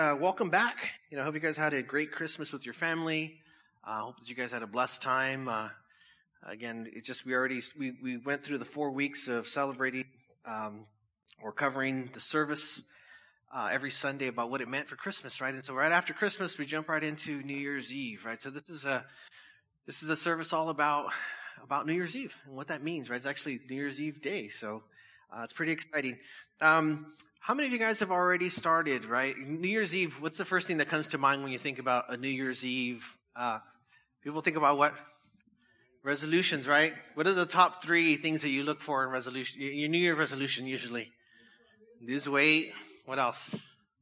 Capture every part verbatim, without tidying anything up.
Uh, welcome back. You know, I hope you guys had a great Christmas with your family. I uh, hope that you guys had a blessed time. Uh, again, it just we already we we went through the four weeks of celebrating um, or covering the service uh, every Sunday about what it meant for Christmas, right? And so right after Christmas, we jump right into New Year's Eve, right? So this is a this is a service all about about New Year's Eve and what that means, right? It's actually New Year's Eve day, so uh, it's pretty exciting. Um, How many of you guys have already started, right? New Year's Eve, what's the first thing that comes to mind when you think about a New Year's Eve? Uh, people think about what? Resolutions, right? What are the top three things that you look for in resolution? Your New Year resolution usually. Lose weight. What else?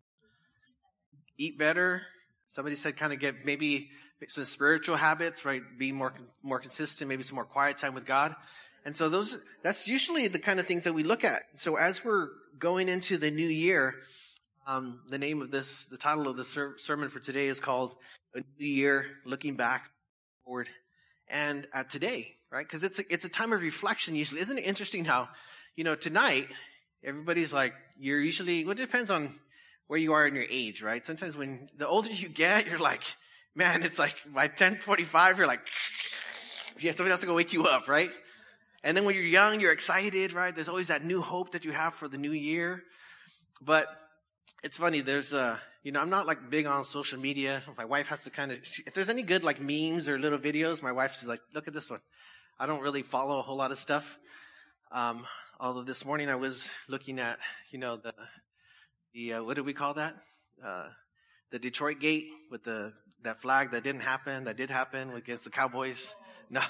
Eat better. Somebody said kind of get maybe some spiritual habits, right? Be more, more consistent, maybe some more quiet time with God. And so those, that's usually the kind of things that we look at. So as we're going into the new year, um, the name of this, the title of the ser- sermon for today is called A New Year, Looking Back, Forward, and at Today, right? Because it's a, it's a time of reflection usually. Isn't it interesting how, you know, tonight, everybody's like, you're usually, well, it depends on where you are in your age, right? Sometimes when the older you get, you're like, man, it's like by ten forty-five, you're like, yeah, somebody has to go wake you up, right? And then when you're young, you're excited, right? There's always that new hope that you have for the new year. But it's funny, there's a, you know, I'm not like big on social media. My wife has to kind of, if there's any good like memes or little videos, my wife's like, look at this one. I don't really follow a whole lot of stuff. Um, although this morning I was looking at, you know, the, the, uh, what do we call that? Uh, the Detroit Gate with the, that flag that didn't happen, that did happen against the Cowboys. No,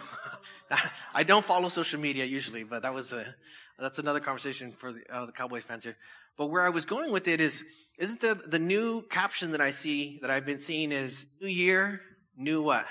I don't follow social media usually, but that was a, that's another conversation for the, uh, the Cowboys fans here. But where I was going with it is, isn't the, the new caption that I see, that I've been seeing is, New Year, new what?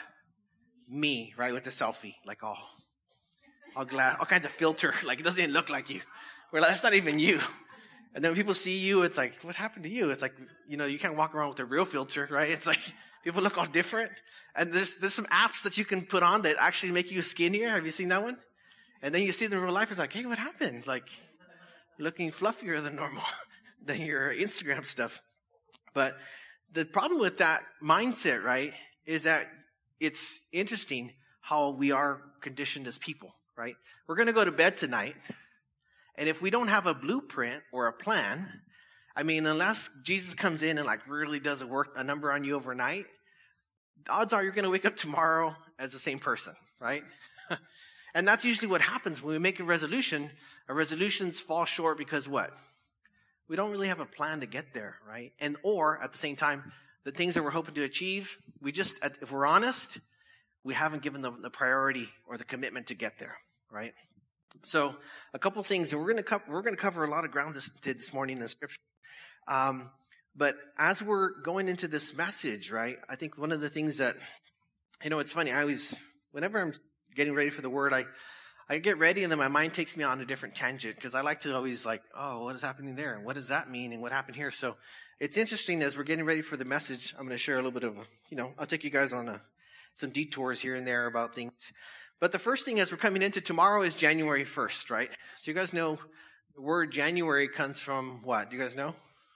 Me, right, with the selfie, like all, all glad, all kinds of filter, like it doesn't even look like you. We're like, that's not even you. And then when people see you, it's like, what happened to you? It's like, you know, you can't walk around with a real filter, right? It's like, people look all different. And there's there's some apps that you can put on that actually make you skinnier. Have you seen that one? And then you see them in real life. It's like, hey, what happened? Like, looking fluffier than normal than your Instagram stuff. But the problem with that mindset, right, is that it's interesting how we are conditioned as people, right? We're going to go to bed tonight. And if we don't have a blueprint or a plan, I mean, unless Jesus comes in and like really does a work, a number on you overnight, odds are you're going to wake up tomorrow as the same person, right? And that's usually what happens when we make a resolution. Our resolutions fall short because what? We don't really have a plan to get there, right? And or at the same time, the things that we're hoping to achieve, we just, if we're honest, we haven't given them the priority or the commitment to get there, right? So a couple things, and we're going to co- we're going to cover a lot of ground this, this morning in Scripture. Um, but as we're going into this message, right, I think one of the things that, you know, it's funny, I always, whenever I'm getting ready for the word, I, I get ready and then my mind takes me on a different tangent because I like to always like, oh, what is happening there? And what does that mean? And what happened here? So it's interesting as we're getting ready for the message, I'm going to share a little bit of, you know, I'll take you guys on a, some detours here and there about things. But the first thing as we're coming into tomorrow is January first, right? So you guys know the word January comes from what? Do you guys know?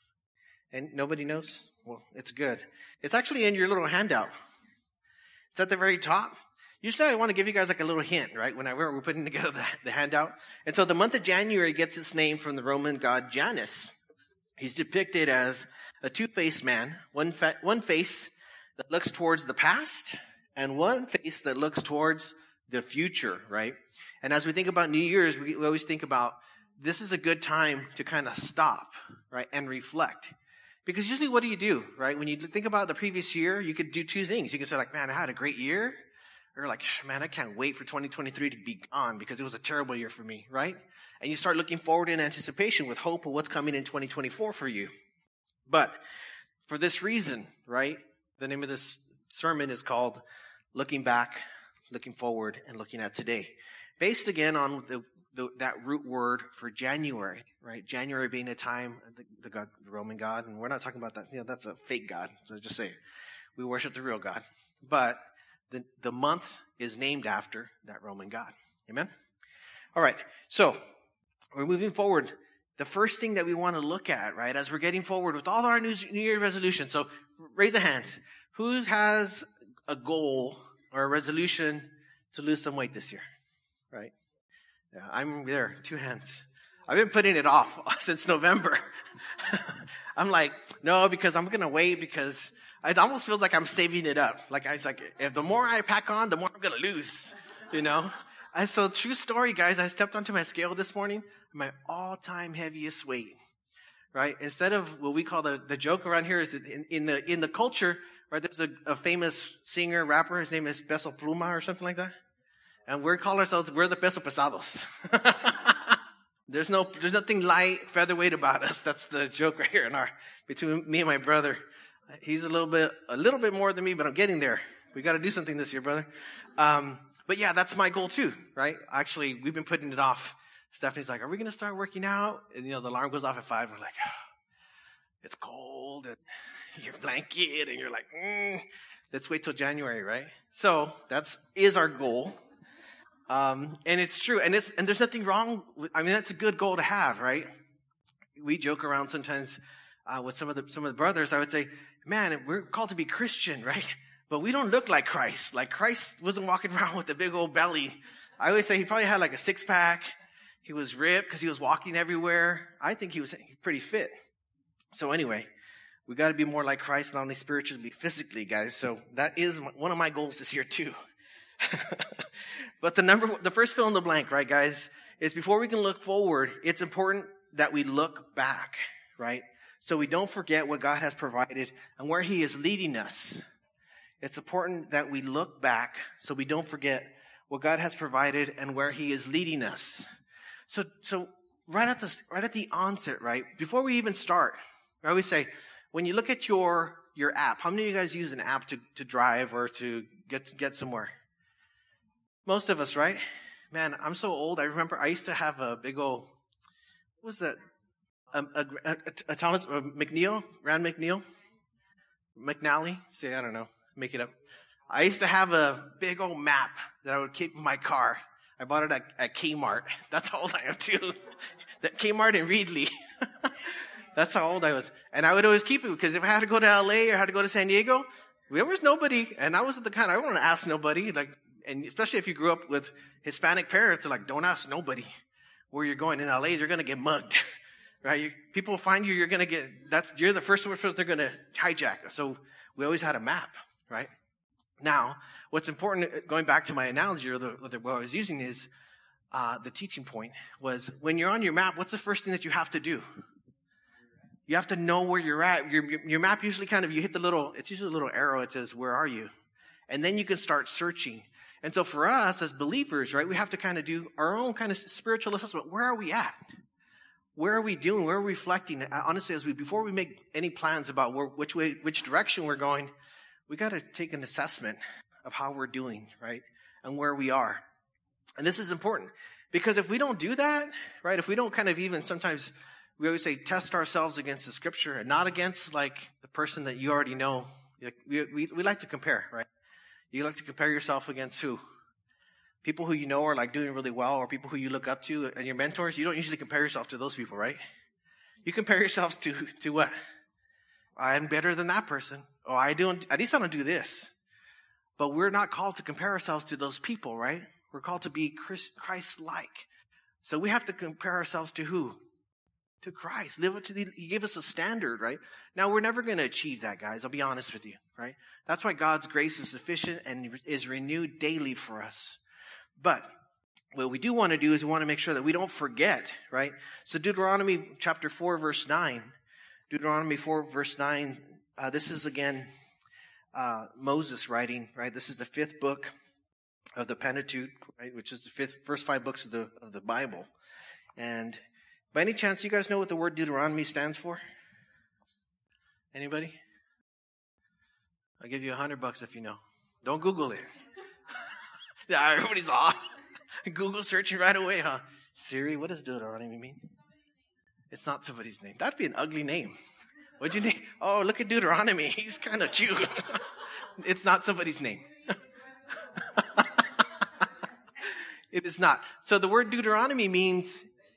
And nobody knows? Well, it's good. It's actually in your little handout. It's at the very top. Usually I want to give you guys like a little hint, right? When I, we're putting together the, the handout. And so the month of January gets its name from the Roman god Janus. He's depicted as a two-faced man, one, fa- one face that looks towards the past and one face that looks towards the future, right? And as we think about New Year's, we, we always think about this is a good time to kind of stop, right, and reflect. Because usually what do you do, right? When you think about the previous year, you could do two things. You can say like, man, I had a great year. Or like, man, I can't wait for twenty twenty-three to be gone because it was a terrible year for me, right? And you start looking forward in anticipation with hope of what's coming in twenty twenty-four for you. But for this reason, right, the name of this sermon is called Looking Back, Looking Forward, and Looking at Today. Based again on the The, that root word for January, right? January being a time, the, the God, the Roman God, and we're not talking about that. You know, that's a fake God. So just say, we worship the real God. But the the month is named after that Roman God. Amen. All right. So we're moving forward. the first thing that we want to look at, right, as we're getting forward with all our New Year resolutions. So raise a hand. Who has a goal or a resolution to lose some weight this year, right? Yeah, I'm there, two hands. I've been putting it off since November. I'm like, no, because I'm going to wait because it almost feels like I'm saving it up. Like I was like, if the more I pack on, the more I'm going to lose, you know? And so true story, guys, I stepped onto my scale this morning, my all-time heaviest weight, right? Instead of what we call the, the joke around here is in, in the, in the culture, right? There's a, a famous singer, rapper, his name is Peso Pluma or something like that. And we call ourselves, we're the peso pesados. There's no, there's nothing light, featherweight about us. That's the joke right here in our, between me and my brother. He's a little bit, a little bit more than me, but I'm getting there. We got to do something this year, brother. Um, but yeah, that's my goal too, right? Actually, we've been putting it off. Stephanie's like, are we going to start working out? And you know, the alarm goes off at five. We're like, oh, it's cold and your blanket and you're like, mm, let's wait till January, right? So that's, is our goal. Um, and it's true. And it's, and there's nothing wrong with, I mean, that's a good goal to have, right? We joke around sometimes, uh, with some of the, some of the brothers. I would say, man, we're called to be Christian, right? But we don't look like Christ. Like Christ wasn't walking around with a big old belly. I always say he probably had like a six pack. He was ripped because he was walking everywhere. I think he was pretty fit. So anyway, we got to be more like Christ, not only spiritually, but physically, guys. So that is one of my goals this year too. But the number, the first fill in the blank, right, guys, is before we can look forward, it's important that we look back, right? So we don't forget what God has provided and where he is leading us. It's important that we look back so we don't forget what God has provided and where he is leading us. So, so right at the, right at the onset, right, before we even start, I always say, when you look at your, your app, how many of you guys use an app to, to drive or to get, get somewhere? Most of us, right? Man, I'm so old. I remember I used to have a big old, what was that? A, a, a, a Thomas a McNeil, Rand McNeil, McNally. Say, I don't know, make it up. I used to have a big old map that I would keep in my car. I bought it at, at Kmart. That's how old I am too. That Kmart in Reedley. That's how old I was. And I would always keep it because if I had to go to L A or had to go to San Diego, there was nobody. And I wasn't the kind, I wouldn't ask nobody. Like, and especially if you grew up with Hispanic parents, they're like, don't ask nobody where you're going. In L A, you're going to get mugged, right? You, people find you, you're going to get, that's, you're the first person they're going to hijack. So we always had a map, right? Now, what's important, going back to my analogy or the, the what I was using is, uh, the teaching point was when you're on your map, what's the first thing that you have to do? You have to know where you're at. Your, your, your map usually kind of, you hit the little, it's usually a little arrow. It says, where are you? And then you can start searching. And so for us as believers, right, we have to kind of do our own kind of spiritual assessment. Where are we at? Where are we doing? Where are we reflecting? Honestly, as we, before we make any plans about where, which way, which direction we're going, we got to take an assessment of how we're doing, right? And where we are. And this is important because if we don't do that, right, if we don't kind of even sometimes, we always say test ourselves against the scripture and not against like the person that you already know. We, we, we like to compare, right? You like to compare yourself against who? People who you know are like doing really well or people who you look up to and your mentors. You don't usually compare yourself to those people, right? You compare yourselves to, to what? I'm better than that person. Oh, I don't, at least I don't do this. But we're not called to compare ourselves to those people, right? We're called to be Christ-like. So we have to compare ourselves to who? To Christ. Live up to the, he gave us a standard, right? Now, we're never going to achieve that, guys. I'll be honest with you, right? That's why God's grace is sufficient and is renewed daily for us. But what we do want to do is we want to make sure that we don't forget, right? So Deuteronomy chapter four, verse nine. Deuteronomy four, verse nine. Uh, this is, again, uh, Moses writing, right? This is the fifth book of the Pentateuch, right? Which is the fifth, first five books of the, of the Bible. And by any chance, you guys know what the word Deuteronomy stands for? Anybody? I'll give you a hundred bucks if you know. Don't Google it. Yeah, everybody's off. Google searching right away, huh? Siri, what does Deuteronomy mean? It's not somebody's name. That'd be an ugly name. What'd you name? Oh, look at Deuteronomy. He's kind of cute. It's not somebody's name. It is not. So the word Deuteronomy means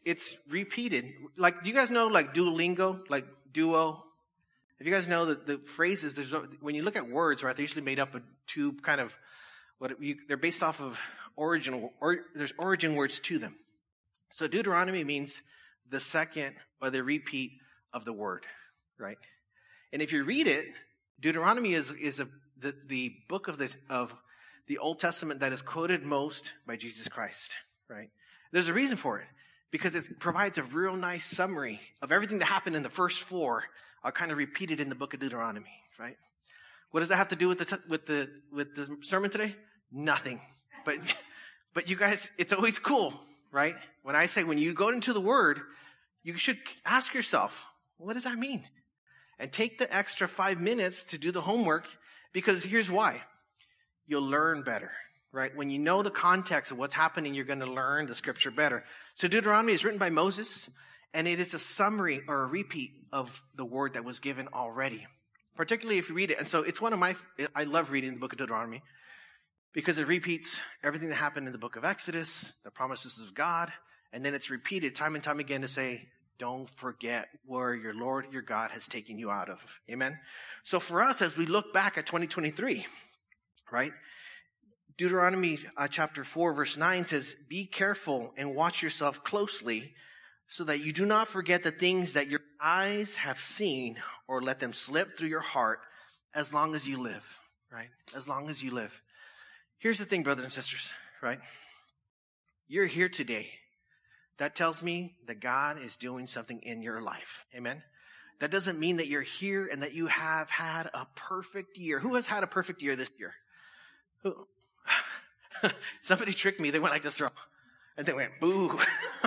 it's repeated. Like, do you guys know, like, Duolingo, like duo? If you guys know that the phrases, there's, when you look at words, right, they're usually made up of two kind of, what you, they're based off of origin, or there's origin words to them. So Deuteronomy means the second or the repeat of the word, right? And if you read it, Deuteronomy is is a, the the book of the of the Old Testament that is quoted most by Jesus Christ, right? There's a reason for it, because it provides a real nice summary of everything that happened in the first four are kind of repeated in the book of Deuteronomy, right? What does that have to do with the t- with the with the sermon today? Nothing. But but you guys, it's always cool, right? When I say when you go into the Word, you should ask yourself, what does that mean? And take the extra five minutes to do the homework, because here's why. You'll learn better, right? When you know the context of what's happening, you're going to learn the scripture better. So Deuteronomy is written by Moses, and it is a summary or a repeat of the word that was given already, particularly if you read it. And so it's one of my, I love reading the book of Deuteronomy because it repeats everything that happened in the book of Exodus, the promises of God, and then it's repeated time and time again to say, don't forget where your Lord, your God has taken you out of. Amen. So for us, as we look back at twenty twenty-three, right? Deuteronomy uh, chapter four, verse nine says, be careful and watch yourself closely so that you do not forget the things that your eyes have seen or let them slip through your heart as long as you live, right? As long as you live. Here's the thing, brothers and sisters, right? You're here today. That tells me that God is doing something in your life. Amen. That doesn't mean that you're here and that you have had a perfect year. Who has had a perfect year this year? Who? Somebody tricked me. They went like this, and they went, boo.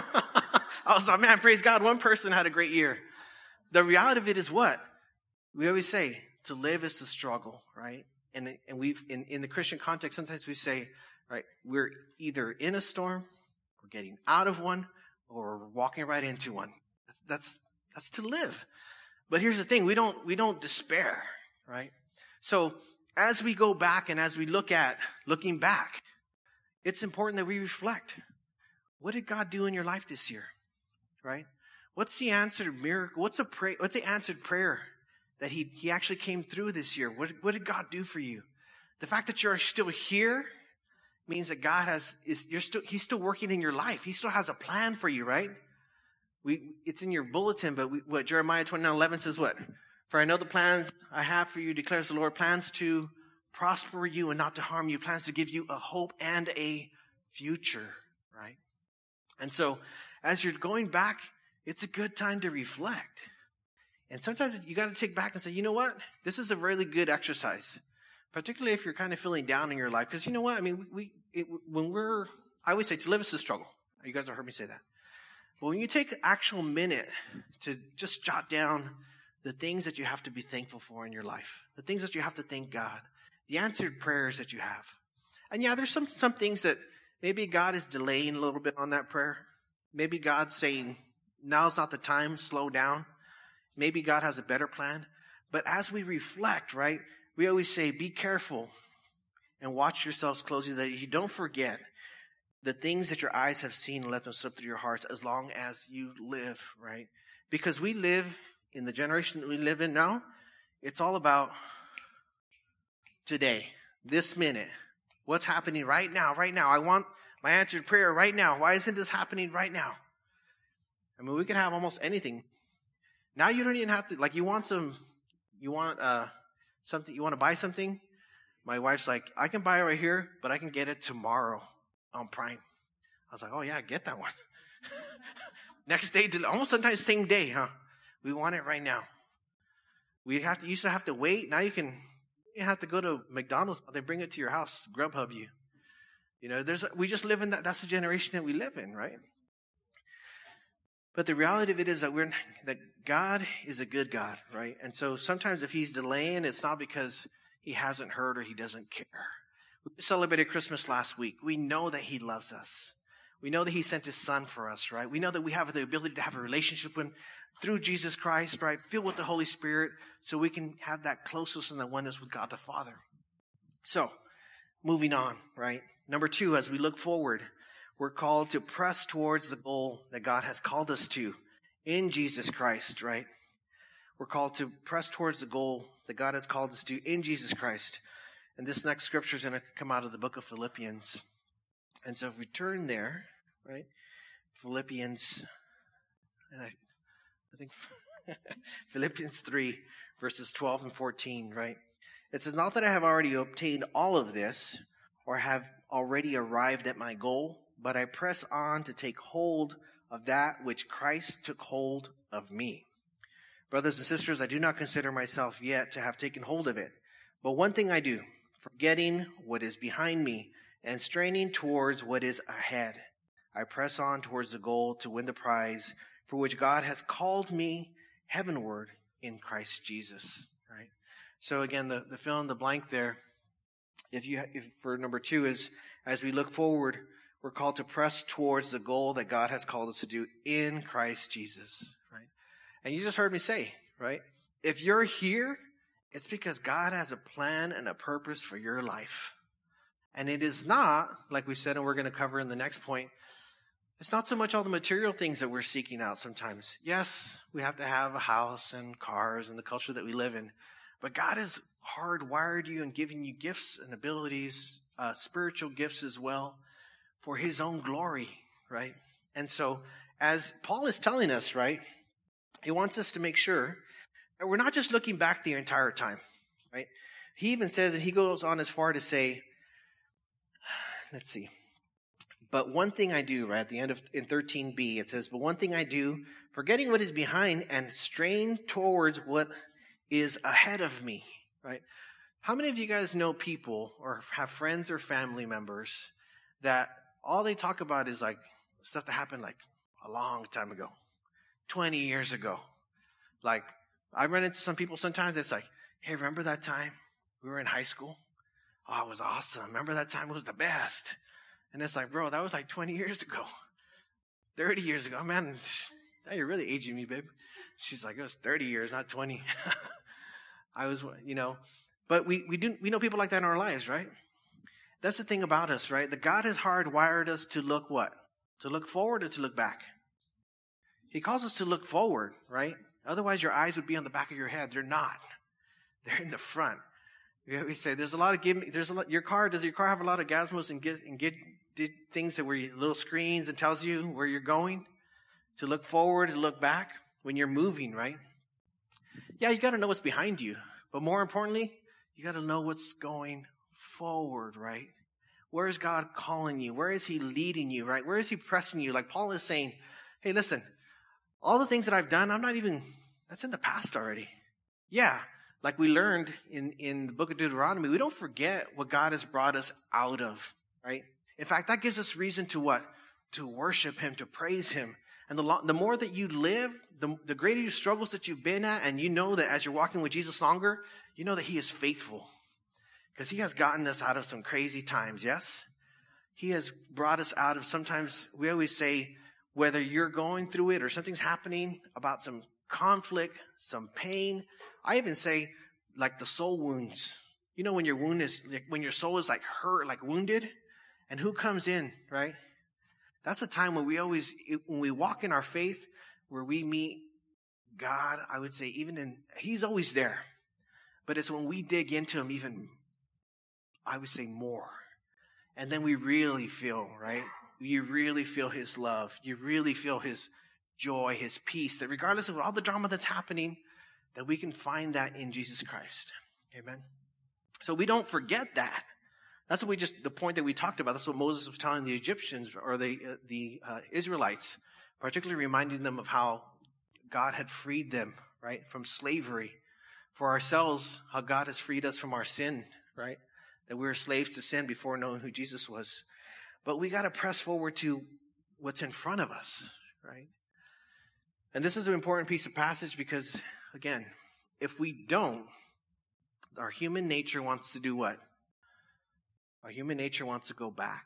I was like, man, praise God. One person had a great year. The reality of it is what? We always say, to live is to struggle, right? And, and we've, in, in the Christian context, sometimes we say, right, we're either in a storm, we're getting out of one, or we're walking right into one. That's, that's, that's to live. But here's the thing. We don't, we don't despair, right? So as we go back and as we look at looking back, it's important that we reflect. What did God do in your life this year? Right? What's the answered miracle? What's a pray, what's the answered prayer that he, he actually came through this year? What, what did God do for you? The fact that you're still here means that God has, is, you're still, he's still working in your life. He still has a plan for you, right? We, it's in your bulletin, but we, what Jeremiah twenty-nine eleven says what? For I know the plans I have for you, declares the Lord, plans to prosper you and not to harm you, plans to give you a hope and a future, right? And so as you're going back, it's a good time to reflect. And sometimes you got to take back and say, you know what? This is a really good exercise. Particularly if you're kind of feeling down in your life. Because you know what? I mean, we, we it, when we're, I always say to live is to struggle. You guys have heard me say that. But when you take an actual minute to just jot down the things that you have to be thankful for in your life, the things that you have to thank God, the answered prayers that you have. And yeah, there's some, some things that maybe God is delaying a little bit on that prayer. Maybe God's saying, now's not the time, slow down. Maybe God has a better plan. But as we reflect, right, we always say, be careful and watch yourselves closely that you don't forget the things that your eyes have seen and let them slip through your hearts as long as you live, right? Because we live in the generation that we live in now. It's all about today, this minute. What's happening right now, right now? I want my answered prayer right now. Why isn't this happening right now? I mean, we can have almost anything. Now you don't even have to, like you want some, you want uh, something, you want to buy something? My wife's like, I can buy it right here, but I can get it tomorrow on Prime. I was like, oh yeah, get that one. Next day, almost sometimes same day, huh? We want it right now. We have to, you used to have to wait. Now you can, you have to go to McDonald's. They bring it to your house, Grubhub you. You know, there's, we just live in that, that's the generation that we live in, right? But the reality of it is that we're, that God is a good God, right? And so sometimes if he's delaying, it's not because he hasn't heard or he doesn't care. We celebrated Christmas last week. We know that he loves us. We know that he sent his son for us, right? We know that we have the ability to have a relationship with, through Jesus Christ, right? Filled with the Holy Spirit so we can have that closeness and that oneness with God the Father. So, moving on, right? Number two, as we look forward, We're called to press towards the goal that God has called us to in Jesus Christ, right? We're called to press towards the goal that God has called us to in Jesus Christ. And this next scripture is going to come out of the book of Philippians. And so if we turn there, right, Philippians, and I, I think Philippians three, verses twelve and fourteen, right? It says, not that I have already obtained all of this or have already arrived at my goal, but I press on to take hold of that which Christ took hold of me. Brothers and sisters, I do not consider myself yet to have taken hold of it. But one thing I do, forgetting what is behind me and straining towards what is ahead, I press on towards the goal to win the prize for which God has called me heavenward in Christ Jesus. Right? So again, the, the fill in the blank there, if you if for number two is, as we look forward, we're called to press towards the goal that God has called us to do in Christ Jesus. Right? And you just heard me say, right? If you're here, it's because God has a plan and a purpose for your life. And it is not, like we said, and we're going to cover in the next point, it's not so much all the material things that we're seeking out sometimes. Yes, we have to have a house and cars and the culture that we live in. But God has hardwired you and given you gifts and abilities, uh, spiritual gifts as well, for his own glory, right? And so, as Paul is telling us, right, he wants us to make sure that we're not just looking back the entire time, right? He even says, and he goes on as far to say, let's see, but one thing I do, right, at the end of, in thirteen b, it says, but one thing I do, forgetting what is behind and strain towards what is ahead of me, right? How many of you guys know people or have friends or family members that all they talk about is like stuff that happened like a long time ago, twenty years ago? Like, I run into some people sometimes that's like, hey, remember that time we were in high school? Oh, it was awesome. Remember that time? It was the best. And it's like, bro, that was like twenty years ago, thirty years ago. Man, now you're really aging me, babe. She's like, it was thirty years, not twenty. I was, you know, but we, we do, we know people like that in our lives, right? That's the thing about us, right? That God has hardwired us to look what? To look forward or to look back? He calls us to look forward, right? Otherwise, your eyes would be on the back of your head. They're not. They're in the front. We say there's a lot of give me. There's a lot. Your car does your car have a lot of gizmos and get and get did things that were little screens that tells you where you're going, to look forward, to look back when you're moving, right? Yeah, you got to know what's behind you, but more importantly, you got to know what's going forward, right? Where is God calling you? Where is He leading you, right? Where is He pressing you? Like Paul is saying, hey, listen, all the things that I've done, I'm not even, that's in the past already. Yeah, like we learned in, in the book of Deuteronomy, we don't forget what God has brought us out of, right? In fact, that gives us reason to what? To worship Him, to praise Him. And the, lo- the more that you live, the, the greater your struggles that you've been at, and you know that as you're walking with Jesus longer, you know that He is faithful. Because He has gotten us out of some crazy times, yes? He has brought us out of, sometimes we always say, whether you're going through it or something's happening about some conflict, some pain. I even say, like the soul wounds. You know, when your wound is, like, when your soul is like hurt, like wounded, and who comes in, right? That's the time when we always, when we walk in our faith, where we meet God, I would say, even in, He's always there. But it's when we dig into Him even, I would say, more. And then we really feel, right? You really feel His love. You really feel His joy, His peace, that regardless of all the drama that's happening, that we can find that in Jesus Christ. Amen. So we don't forget that. That's what we just, the point that we talked about. That's what Moses was telling the Egyptians or the, uh, the uh, Israelites, particularly reminding them of how God had freed them, right, from slavery. For ourselves, how God has freed us from our sin, right? That we were slaves to sin before knowing who Jesus was. But we got to press forward to what's in front of us, right? And this is an important piece of passage because, again, if we don't, our human nature wants to do what? Our human nature wants to go back.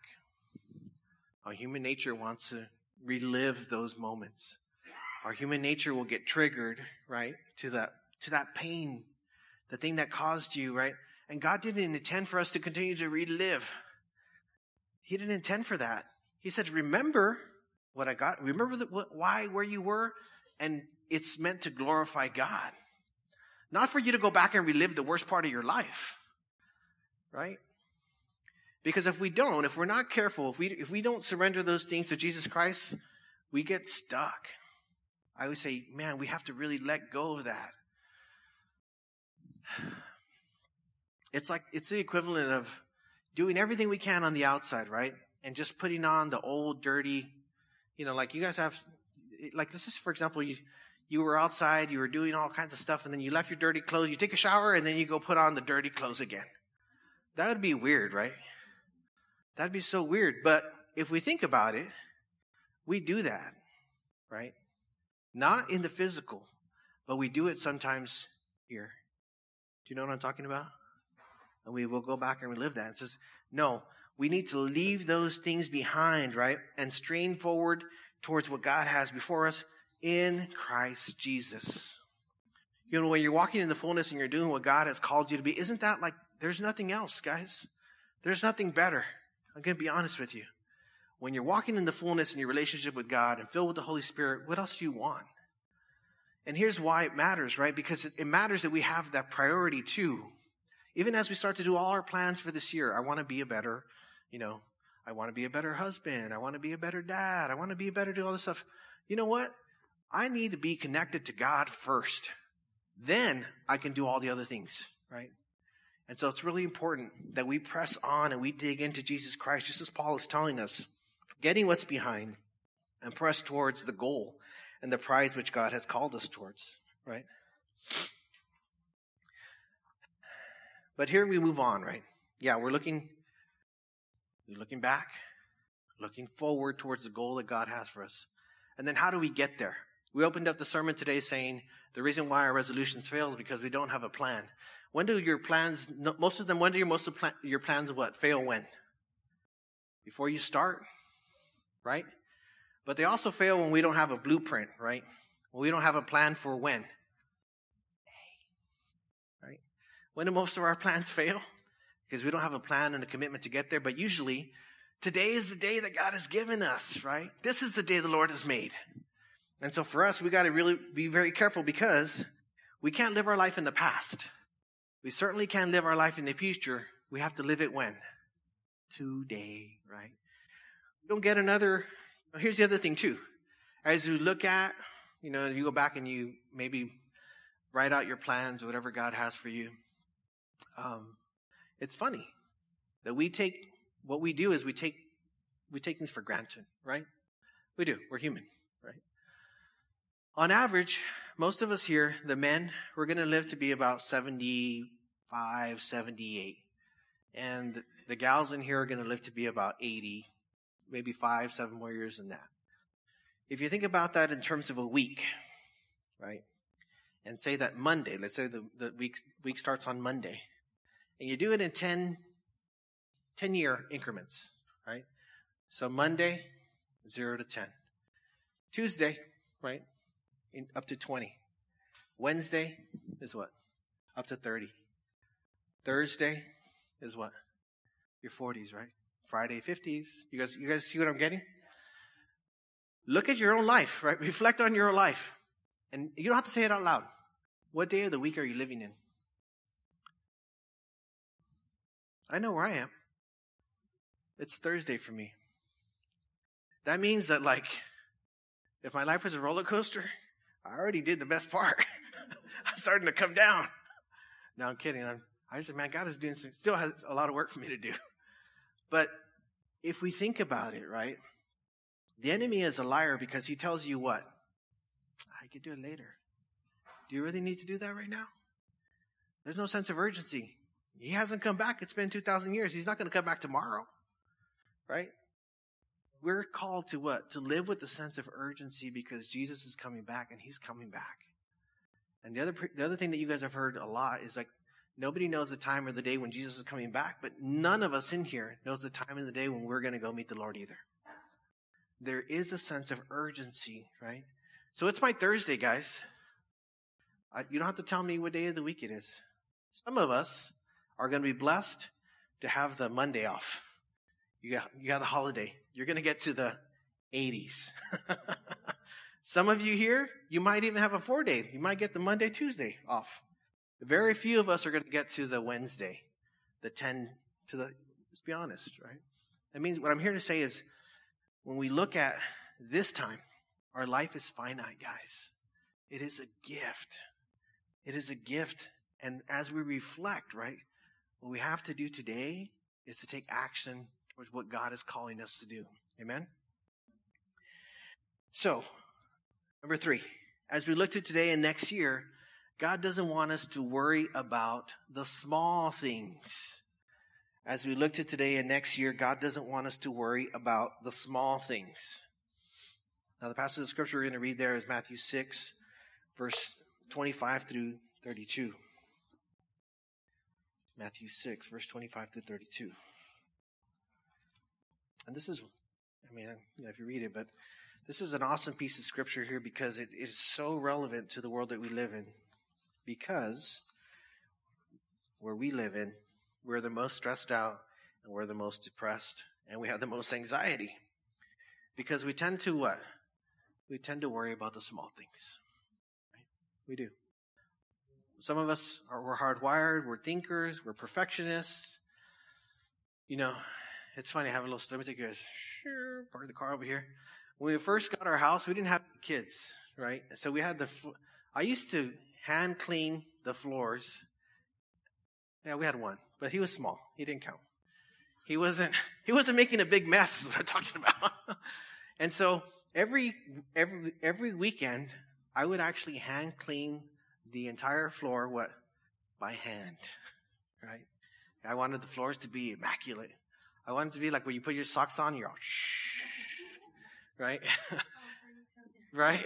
Our human nature wants to relive those moments. Our human nature will get triggered, right, to that to that pain, the thing that caused you, right? And God didn't intend for us to continue to relive. He didn't intend for that. He said, remember what I got. Remember the, what, why, where you were. And it's meant to glorify God. Not for you to go back and relive the worst part of your life. Right? Because if we don't, if we're not careful, if we, if we don't surrender those things to Jesus Christ, we get stuck. I always say, man, we have to really let go of that. It's like, it's the equivalent of doing everything we can on the outside, right? And just putting on the old, dirty, you know, like you guys have, like this is, for example, you, you were outside, you were doing all kinds of stuff, and then you left your dirty clothes, you take a shower, and then you go put on the dirty clothes again. That would be weird, right? That'd be so weird. But if we think about it, we do that, right? Not in the physical, but we do it sometimes here. Do you know what I'm talking about? And we will go back and relive that. It says, no, we need to leave those things behind, right? And strain forward towards what God has before us in Christ Jesus. You know, when you're walking in the fullness and you're doing what God has called you to be, isn't that like, there's nothing else, guys. There's nothing better. I'm going to be honest with you. When you're walking in the fullness in your relationship with God and filled with the Holy Spirit, what else do you want? And here's why it matters, right? Because it, it matters that we have that priority too. Even as we start to do all our plans for this year, I want to be a better, you know, I want to be a better husband. I want to be a better dad. I want to be a better do all this stuff. You know what? I need to be connected to God first. Then I can do all the other things, right? And so it's really important that we press on and we dig into Jesus Christ, just as Paul is telling us, forgetting what's behind and press towards the goal and the prize which God has called us towards, right? But here we move on, right? Yeah, we're looking, we're looking back, looking forward towards the goal that God has for us. And then how do we get there? We opened up the sermon today saying the reason why our resolutions fail is because we don't have a plan. When do your plans, most of them, when do your most of your plans what? Fail when? Before you start, right? But they also fail when we don't have a blueprint, right? When we don't have a plan for when. Right? When do most of our plans fail? Because we don't have a plan and a commitment to get there. But usually, today is the day that God has given us, right? This is the day the Lord has made. And so for us, we got to really be very careful because we can't live our life in the past. We certainly can't live our life in the future. We have to live it when? Today, right? We don't get another. Here's the other thing too. As you look at, you know, you go back and you maybe write out your plans or whatever God has for you. Um, it's funny that we take, what we do is we take, we take things for granted, right? We do. We're human, right? On average, most of us here, the men, we're going to live to be about seventy-five, seventy-eight. And the gals in here are going to live to be about eighty, maybe five, seven more years than that. If you think about that in terms of a week, right? And say that Monday, let's say the, the week, week starts on Monday. And you do it in ten, ten year increments, right? So Monday, zero to ten. Tuesday, right? In, up to twenty. Wednesday is what? Up to thirty. Thursday is what? Your forties, right? Friday, fifties. You guys, you guys see what I'm getting? Look at your own life, right? Reflect on your own life. And you don't have to say it out loud. What day of the week are you living in? I know where I am. It's Thursday for me. That means that, like, if my life was a roller coaster, I already did the best part. I'm starting to come down. No, I'm kidding. I'm, I said, man, God is doing some, still has a lot of work for me to do. But if we think about it, right? The enemy is a liar because he tells you what? I could do it later. Do you really need to do that right now? There's no sense of urgency. He hasn't come back. It's been two thousand years. He's not going to come back tomorrow. Right? We're called to what? To live with the sense of urgency because Jesus is coming back and he's coming back. And the other the other thing that you guys have heard a lot is like nobody knows the time or the day when Jesus is coming back, but none of us in here knows the time and the day when we're going to go meet the Lord either. There is a sense of urgency, right? So it's my Thursday, guys. I, you don't have to tell me what day of the week it is. Some of us are going to be blessed to have the Monday off. You got, you got the holiday. You're going to get to the eighties. Some of you here, you might even have a four day. You might get the Monday, Tuesday off. Very few of us are going to get to the Wednesday, the ten to the, let's be honest, right? That means what I'm here to say is when we look at this time, our life is finite, guys. It is a gift. It is a gift. And as we reflect, right, what we have to do today is to take action towards what God is calling us to do. Amen? So, number three, as we look to today and next year, God doesn't want us to worry about the small things. As we look to today and next year, God doesn't want us to worry about the small things. Now, the passage of scripture we're going to read there is Matthew six, verse twenty-five through thirty-two. Matthew six, verse twenty-five through thirty-two. And this is, I mean, you know, if you read it, but this is an awesome piece of scripture here because it is so relevant to the world that we live in. Because where we live in, we're the most stressed out and we're the most depressed and we have the most anxiety. Because we tend to what? We tend to worry about the small things. Right? We do. Some of us are we're hardwired, we're thinkers, we're perfectionists. You know, it's funny, I have a little, let me take you guys, sure, park the car over here. When we first got our house, we didn't have kids, right? So we had the, I used to hand clean the floors. Yeah, we had one, but he was small. He didn't count. He wasn't, he wasn't making a big mess is what I'm talking about. And so every, every, every weekend, I would actually hand clean the entire floor, what? By hand, right? I wanted the floors to be immaculate. I wanted it to be like when you put your socks on, you're all shh, right? Right?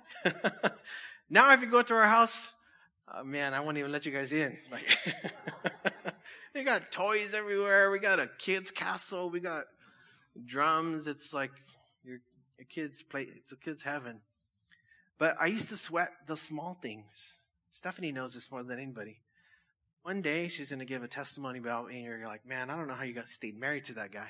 Now if you go to our house, oh man, I won't even let you guys in. Like, we got toys everywhere. We got a kid's castle. We got drums. It's like your, your kids play. It's a kid's heaven. But I used to sweat the small things. Stephanie knows this more than anybody. One day she's going to give a testimony about me, and you're like, man, I don't know how you got stayed married to that guy.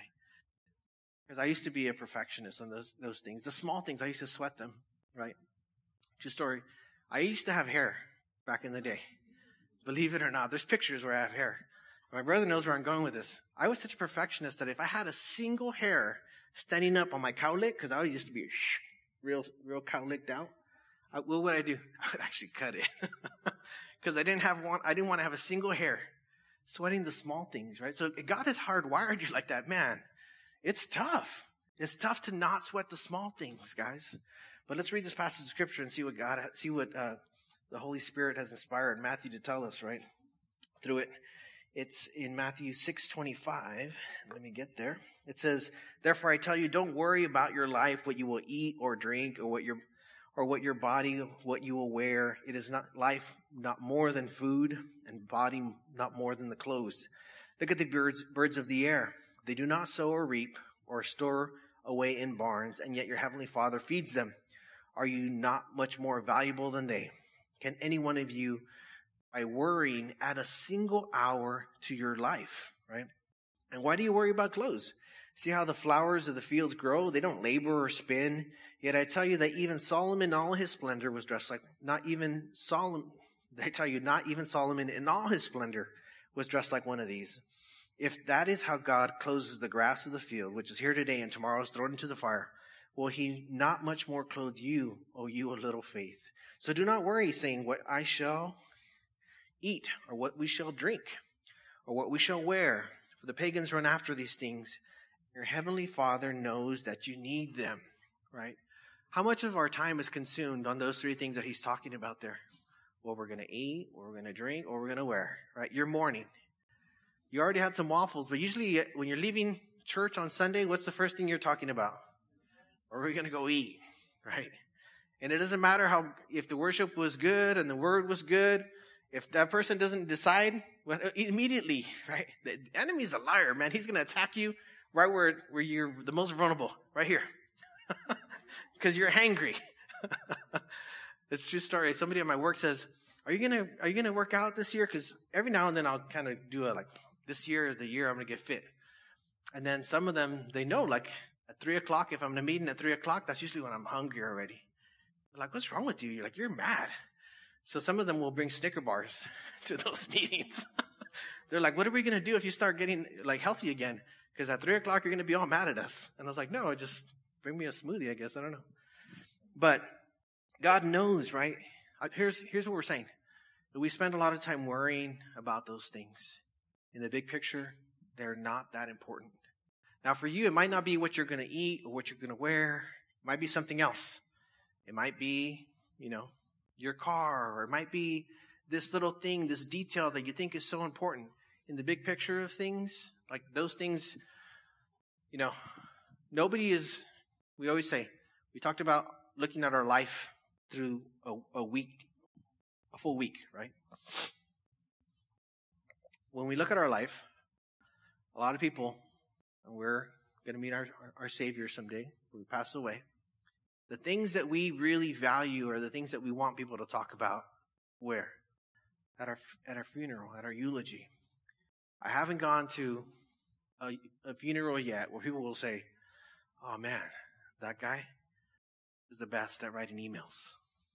Because I used to be a perfectionist on those those things. The small things, I used to sweat them, right? True story. I used to have hair back in the day. Believe it or not, there's pictures where I have hair. My brother knows where I'm going with this. I was such a perfectionist that if I had a single hair standing up on my cowlick, because I used to be shh, real real cowlicked out, I, what would I do? I would actually cut it. Because I didn't have one, I didn't want to have a single hair. Sweating the small things, right? So God has hardwired you like that, man. It's tough. It's tough to not sweat the small things, guys. But let's read this passage of scripture and see what God, see what uh, the Holy Spirit has inspired Matthew to tell us, right? Through it. It's in Matthew six twenty-five. Let me get there. It says, therefore I tell you, don't worry about your life, what you will eat or drink, or what your or what your body, what you will wear. It is not life, not more than food, and body not more than the clothes. Look at the birds, birds of the air. They do not sow or reap or store away in barns, and yet your heavenly Father feeds them. Are you not much more valuable than they? Can any one of you, by worrying, add a single hour to your life, right? And why do you worry about clothes? See how the flowers of the fields grow? They don't labor or spin. Yet I tell you that even Solomon in all his splendor was dressed like, not even Solomon, I tell you, not even Solomon in all his splendor was dressed like one of these. If that is how God clothes the grass of the field, which is here today and tomorrow is thrown into the fire, will he not much more clothe you, O you of little faith? So do not worry, saying, what I shall eat, or what we shall drink, or what we shall wear. For the pagans run after these things. Your heavenly Father knows that you need them, right? How much of our time is consumed on those three things that he's talking about there? What we're going to eat, what we're going to drink, or what we're going to wear, right? Your morning. You already had some waffles, but usually when you're leaving church on Sunday, what's the first thing you're talking about? Or are we going to go eat, right? And it doesn't matter how, if the worship was good and the word was good, if that person doesn't decide, well, immediately, right? The enemy's a liar, man. He's going to attack you right where, where you're the most vulnerable, right here. Because you're hangry. It's a true story. Somebody at my work says, are you going to, are you going to work out this year? Because every now and then I'll kind of do a like, this year is the year I'm going to get fit. And then some of them, they know, like at three o'clock, if I'm in a meeting at three o'clock, that's usually when I'm hungry already. They're like, what's wrong with you? You're like, you're mad. So some of them will bring Snicker bars to those meetings. They're like, what are we going to do if you start getting like healthy again? Because at three o'clock, you're going to be all mad at us. And I was like, no, just bring me a smoothie, I guess. I don't know. But God knows, right? Here's, here's what we're saying. We spend a lot of time worrying about those things. In the big picture, they're not that important. Now, for you, it might not be what you're going to eat or what you're going to wear. It might be something else. It might be, you know, your car, or it might be this little thing, this detail that you think is so important. In the big picture of things, like those things, you know, nobody is, we always say, we talked about looking at our life through a, a week, a full week, right? When we look at our life, a lot of people, and we're going to meet our, our, our Savior someday when we pass away, the things that we really value are the things that we want people to talk about. Where? At our at our funeral, at our eulogy. I haven't gone to a, a funeral yet where people will say, oh man, that guy is the best at writing emails.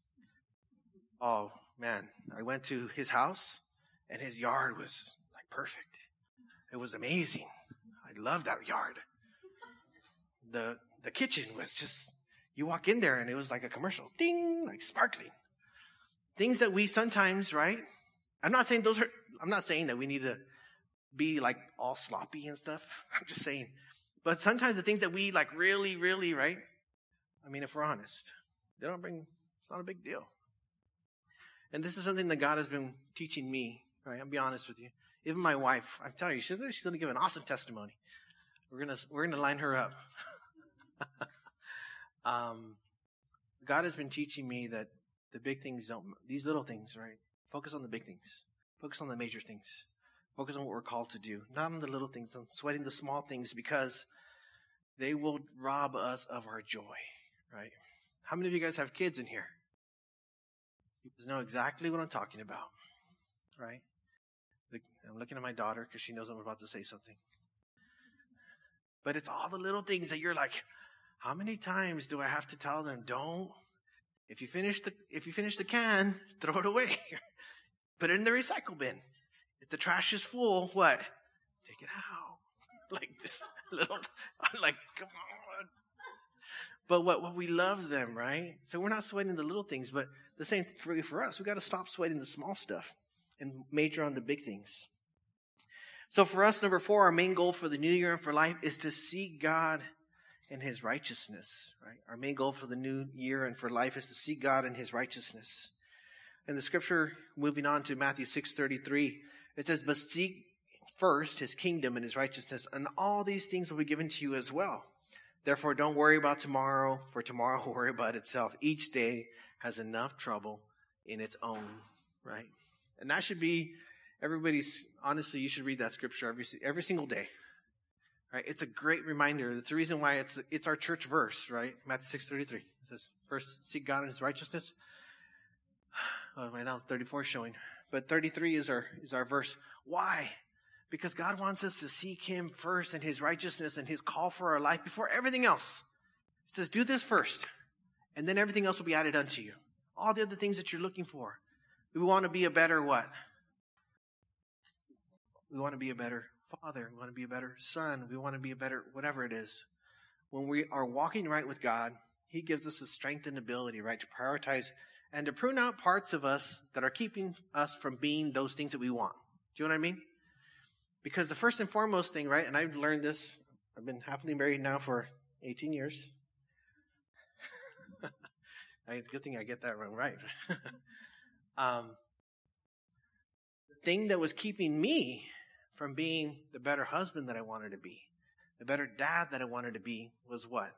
Oh man, I went to his house and his yard was like perfect. It was amazing. I love that yard. The the kitchen was just, you walk in there and it was like a commercial. Ding, like sparkling. Things that we sometimes, right? I'm not saying those are, I'm not saying that we need to be like all sloppy and stuff. I'm just saying. But sometimes the things that we like really, really, right? I mean, if we're honest, they don't bring, it's not a big deal. And this is something that God has been teaching me, right? I'll be honest with you. Even my wife, I'm telling you, she's, she's going to give an awesome testimony. We're going to, we're going to line her up. um, God has been teaching me that the big things don't, these little things, right? Focus on the big things. Focus on the major things. Focus on what we're called to do. Not on the little things, on sweating the small things, because they will rob us of our joy, right? How many of you guys have kids in here? You guys know exactly what I'm talking about, right? The, I'm looking at my daughter because she knows I'm about to say something. But it's all the little things that you're like, how many times do I have to tell them, don't, if you finish the, if you finish the can, throw it away. Put it in the recycle bin. If the trash is full, what? Take it out. Like this little, I'm like, come on. But what, what we love them, right? So we're not sweating the little things, but the same for, for us. We got to stop sweating the small stuff and major on the big things. So for us, number four, our main goal for the new year and for life is to seek God and his righteousness, right? Our main goal for the new year and for life is to seek God and his righteousness. And the scripture, moving on to Matthew six thirty-three, it says, but seek first his kingdom and his righteousness, and all these things will be given to you as well. Therefore, don't worry about tomorrow, for tomorrow will worry about itself. Each day has enough trouble in its own, right? And that should be everybody's, honestly, you should read that scripture every every single day. Right? It's a great reminder. That's the reason why it's it's our church verse, right? Matthew six thirty-three. It says, first seek God and his righteousness. Well, right now it's thirty-four showing. But thirty-three is our is our verse. Why? Because God wants us to seek him first and his righteousness and his call for our life before everything else. It says, do this first, and then everything else will be added unto you. All the other things that you're looking for. We want to be a better what? We want to be a better father. We want to be a better son. We want to be a better whatever it is. When we are walking right with God, he gives us the strength and ability, right, to prioritize and to prune out parts of us that are keeping us from being those things that we want. Do you know what I mean? Because the first and foremost thing, right, and I've learned this, I've been happily married now for eighteen years. It's a good thing I get that wrong, right? um, the thing that was keeping me from being the better husband that I wanted to be, the better dad that I wanted to be, was what?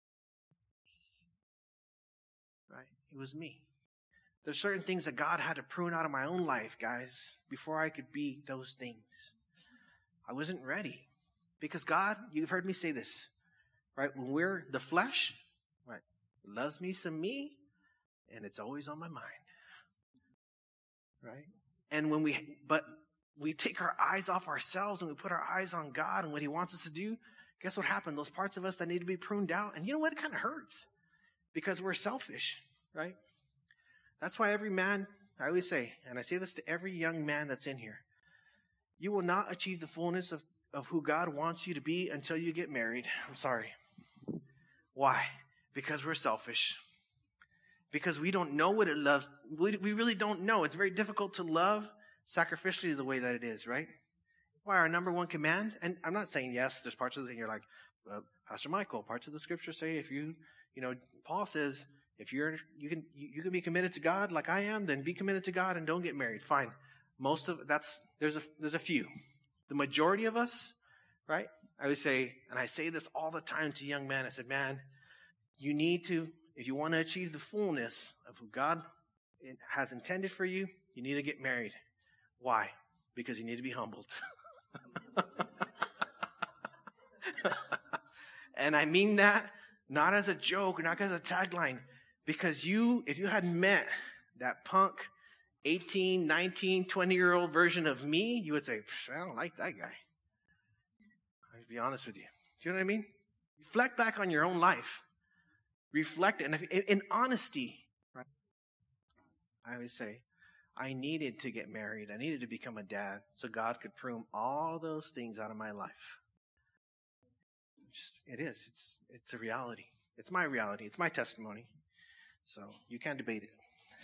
Right? It was me. There's certain things that God had to prune out of my own life, guys, before I could be those things. I wasn't ready. Because God, you've heard me say this, right? When we're the flesh, right, loves me some me, and it's always on my mind. Right? And when we, but we take our eyes off ourselves and we put our eyes on God and what he wants us to do, guess what happened? Those parts of us that need to be pruned out. And you know what? It kind of hurts because we're selfish, right? That's why every man, I always say, and I say this to every young man that's in here, you will not achieve the fullness of, of who God wants you to be until you get married. I'm sorry. Why? Because we're selfish. Because we don't know what it loves. We, we really don't know. It's very difficult to love sacrificially the way that it is, right? Why our number one command, and I'm not saying yes, there's parts of the thing you're like, uh, Pastor Michael, parts of the scripture say if you, you know, Paul says, if you're, you can, you, you can be committed to God like I am, then be committed to God and don't get married. Fine. Most of that's, there's a, there's a few. The majority of us, right? I would say, and I say this all the time to young men, I said, man, you need to, if you want to achieve the fullness of who God has intended for you, you need to get married. Why? Because you need to be humbled. And I mean that not as a joke, not as a tagline, because you, if you had met that punk eighteen, nineteen, twenty-year-old version of me, you would say, I don't like that guy. I'll be honest with you. Do you know what I mean? Reflect back on your own life. Reflect, and if, in honesty, right? I always say, I needed to get married. I needed to become a dad so God could prune all those things out of my life. Just, it is. It's it's a reality. It's my reality. It's my testimony. So you can't debate it.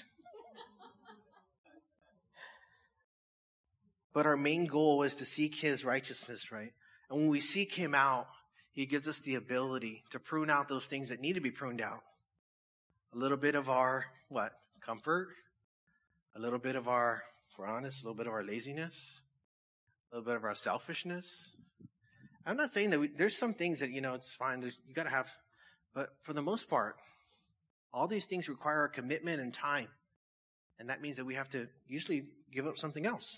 But our main goal is to seek his righteousness, right? And when we seek him out, he gives us the ability to prune out those things that need to be pruned out. A little bit of our, what? Comfort. A little bit of our, if we're honest, a little bit of our laziness. A little bit of our selfishness. I'm not saying that we, there's some things that, you know, it's fine. There's, you got to have, but for the most part, all these things require a commitment and time. And that means that we have to usually give up something else.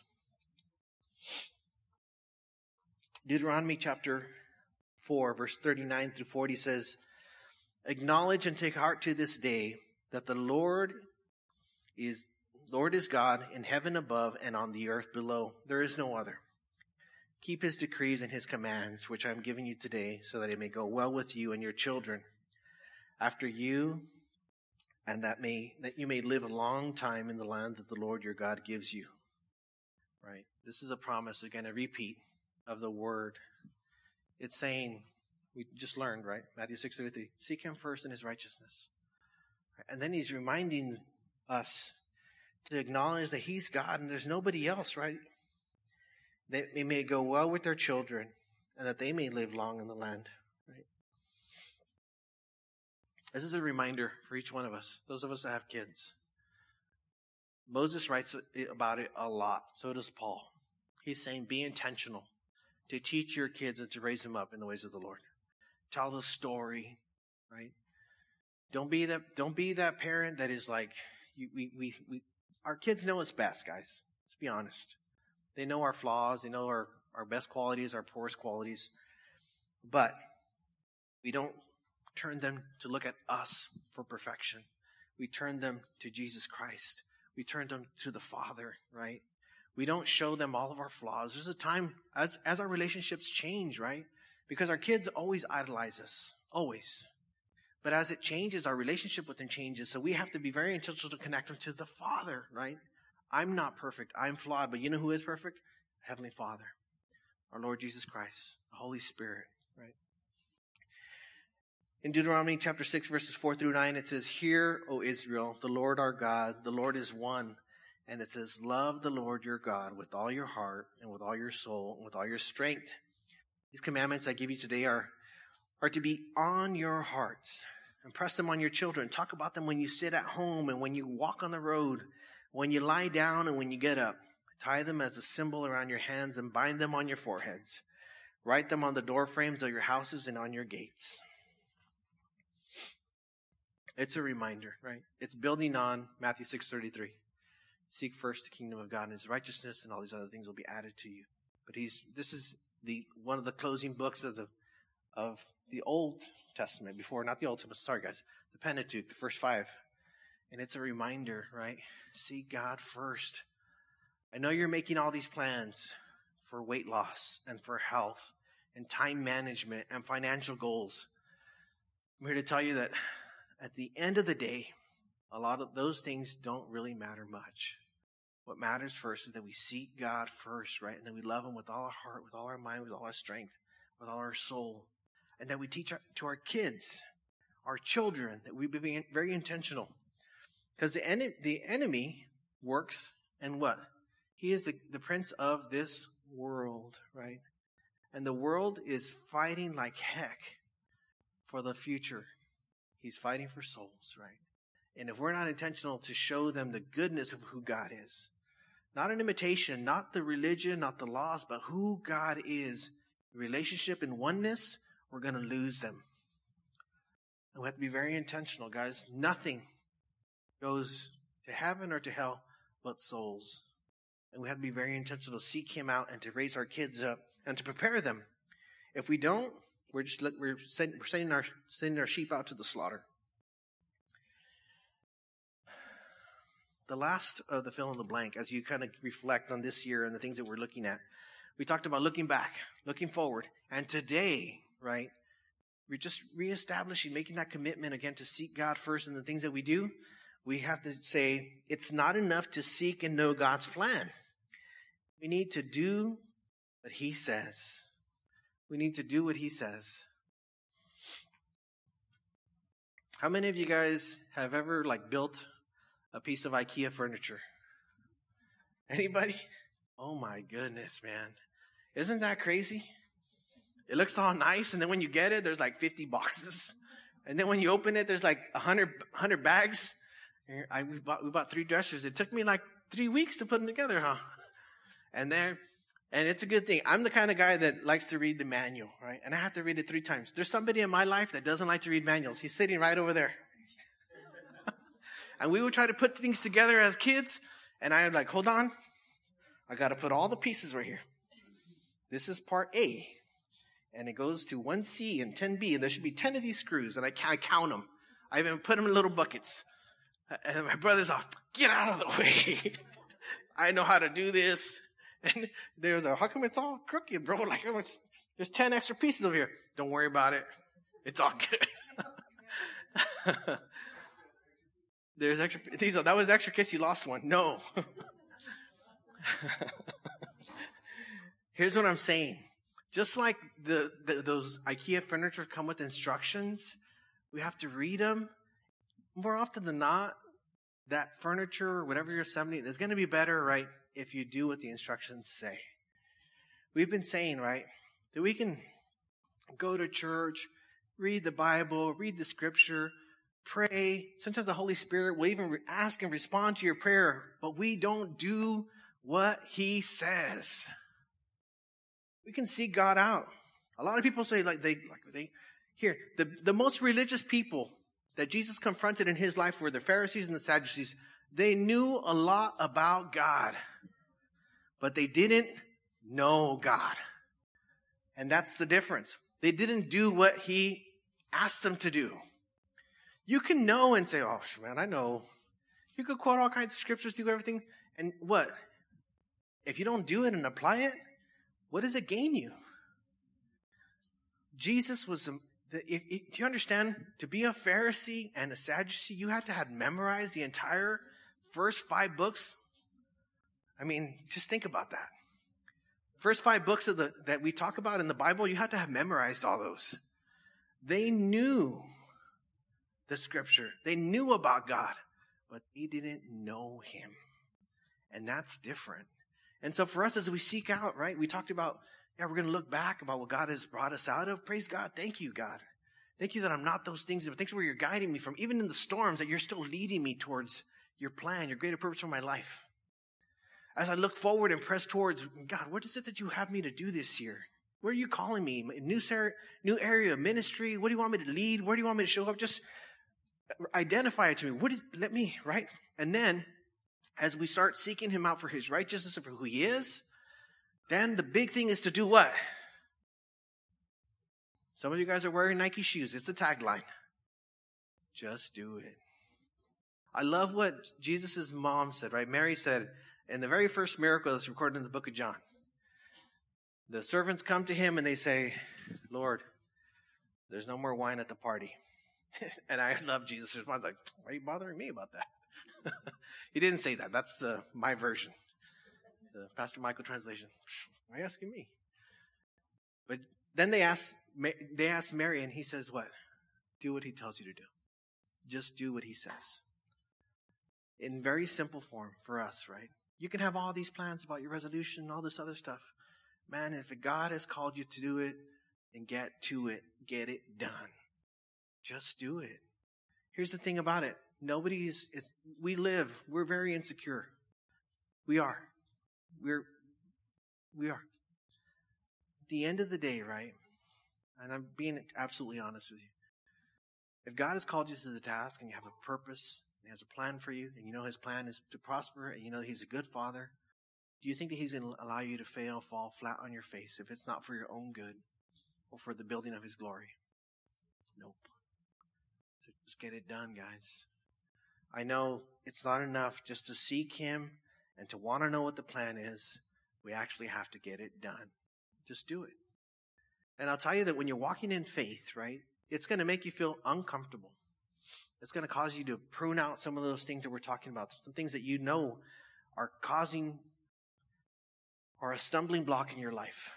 Deuteronomy chapter four, verse thirty-nine through forty says, acknowledge and take heart to this day that the Lord is, Lord is God in heaven above and on the earth below. There is no other. Keep his decrees and his commands, which I am giving you today, so that it may go well with you and your children after you, and that may that you may live a long time in the land that the Lord your God gives you. Right? This is a promise, again, a repeat of the word. It's saying, we just learned, right? Matthew six thirty-three, seek him first in his righteousness. And then he's reminding us to acknowledge that he's God and there's nobody else, right? That they may go well with their children and that they may live long in the land, right? This is a reminder for each one of us, those of us that have kids. Moses writes about it a lot. So does Paul. He's saying be intentional to teach your kids and to raise them up in the ways of the Lord. Tell the story, right? Don't be that, don't be that parent that is like, you, we, we, we, our kids know us best, guys. Let's be honest. They know our flaws. They know our, our best qualities, our poorest qualities. But we don't turn them to look at us for perfection. We turn them to Jesus Christ. We turn them to the Father, right? We don't show them all of our flaws. There's a time as, as our relationships change, right? Because our kids always idolize us. Always. But as it changes, our relationship with them changes. So we have to be very intentional to connect them to the Father, right? I'm not perfect. I'm flawed. But you know who is perfect? Heavenly Father. Our Lord Jesus Christ. The Holy Spirit, right? In Deuteronomy chapter six, verses four through nine, it says, hear, O Israel, the Lord our God, the Lord is one. And it says, love the Lord your God with all your heart and with all your soul and with all your strength. These commandments I give you today are, are to be on your hearts. Impress them on your children. Talk about them when you sit at home and when you walk on the road, when you lie down and when you get up. Tie them as a symbol around your hands and bind them on your foreheads. Write them on the door frames of your houses and on your gates. It's a reminder, right? It's building on Matthew six thirty-three. Seek first the kingdom of God and his righteousness, and all these other things will be added to you. But he's this is the one of the closing books of the of the Old Testament before, not the Old Testament, sorry guys, the Pentateuch, the first five. And it's a reminder, right? Seek God first. I know you're making all these plans for weight loss and for health and time management and financial goals. I'm here to tell you that at the end of the day, a lot of those things don't really matter much. What matters first is that we seek God first, right? And that we love Him with all our heart, with all our mind, with all our strength, with all our soul. And that we teach our, to our kids, our children, that we be very intentional. Because the, en- the enemy works and what? He is the, the prince of this world, right? And the world is fighting like heck for the future. He's fighting for souls, right? And if we're not intentional to show them the goodness of who God is, not an imitation, not the religion, not the laws, but who God is, relationship and oneness, we're going to lose them. And we have to be very intentional, guys. Nothing goes to heaven or to hell but souls. And we have to be very intentional to seek Him out and to raise our kids up and to prepare them. If we don't, we're just we're sending our sending our sheep out to the slaughter. The last of the fill in the blank, as you kind of reflect on this year and the things that we're looking at, we talked about looking back, looking forward, and today, right? We're just reestablishing, making that commitment again to seek God first in the things that we do. We have to say it's not enough to seek and know God's plan. We need to do what He says. We need to do what He says. How many of you guys have ever like built a piece of IKEA furniture? Anybody? Oh my goodness, man. Isn't that crazy? It looks all nice, and then when you get it, there's like fifty boxes. And then when you open it, there's like one hundred, one hundred bags. I, we, bought, we bought three dressers. It took me like three weeks to put them together, huh? And there, and it's a good thing. I'm the kind of guy that likes to read the manual, right? And I have to read it three times. There's somebody in my life that doesn't like to read manuals. He's sitting right over there. And we would try to put things together as kids, and I would like, hold on. I got to put all the pieces right here. This is part A. And it goes to one C and ten B, and there should be ten of these screws, and I, I count them. I even put them in little buckets. And my brother's all, get out of the way. I know how to do this. And there's a, how come it's all crooked, bro? Like, it's, there's ten extra pieces over here. Don't worry about it. It's all good. There's extra, these, that was extra in case you lost one. No. Here's what I'm saying. Just like the, the those IKEA furniture come with instructions, we have to read them. More often than not, that furniture or whatever you're assembling is going to be better, right, if you do what the instructions say. We've been saying, right, that we can go to church, read the Bible, read the scripture, pray. Sometimes the Holy Spirit will even ask and respond to your prayer, but we don't do what He says. We can seek God out. A lot of people say, like, they, like, they, here, the, the most religious people that Jesus confronted in His life were the Pharisees and the Sadducees. They knew a lot about God, but they didn't know God. And that's the difference. They didn't do what He asked them to do. You can know and say, oh, man, I know. You could quote all kinds of scriptures, do everything. And what? If you don't do it and apply it, what does it gain you? Jesus was, um, the, if, if, do you understand? To be a Pharisee and a Sadducee, you had to have memorized the entire first five books. I mean, just think about that. First five books of the that we talk about in the Bible, you had to have memorized all those. They knew the scripture. They knew about God, but they didn't know Him. And that's different. And so for us, as we seek out, right, we talked about, yeah, we're going to look back about what God has brought us out of. Praise God. Thank you, God. Thank you that I'm not those things, but thanks where you're guiding me from, even in the storms, that you're still leading me towards your plan, your greater purpose for my life. As I look forward and press towards, God, what is it that you have me to do this year? Where are you calling me? New, new area of ministry? What do you want me to lead? Where do you want me to show up? Just identify it to me. What is, let me, right? And then, as we start seeking Him out for His righteousness and for who He is, then the big thing is to do what? Some of you guys are wearing Nike shoes. It's the tagline. Just do it. I love what Jesus' mom said, right? Mary said, And the very first miracle is recorded in the book of John. The servants come to him and they say, Lord, there's no more wine at the party. And I love Jesus' response, like, why are you bothering me about that? He didn't say that. That's the my version. The Pastor Michael translation. Why are you asking me? But then they ask, they ask Mary, and he says what? Do what he tells you to do. Just do what he says. In very simple form for us, right? You can have all these plans about your resolution and all this other stuff. Man, if God has called you to do it, then get to it. Get it done. Just do it. Here's the thing about it. Nobody's, it's, we live, we're very insecure. We are. We're, we are. At the end of the day, right? And I'm being absolutely honest with you. If God has called you to the task and you have a purpose, and he has a plan for you, and you know his plan is to prosper, and you know he's a good father, do you think that he's going to allow you to fail, fall flat on your face if it's not for your own good or for the building of his glory? Nope. So just get it done, guys. I know it's not enough just to seek him and to want to know what the plan is. We actually have to get it done. Just do it. And I'll tell you that when you're walking in faith, right, it's going to make you feel uncomfortable. It's going to cause you to prune out some of those things that we're talking about, some things that you know are causing or a stumbling block in your life.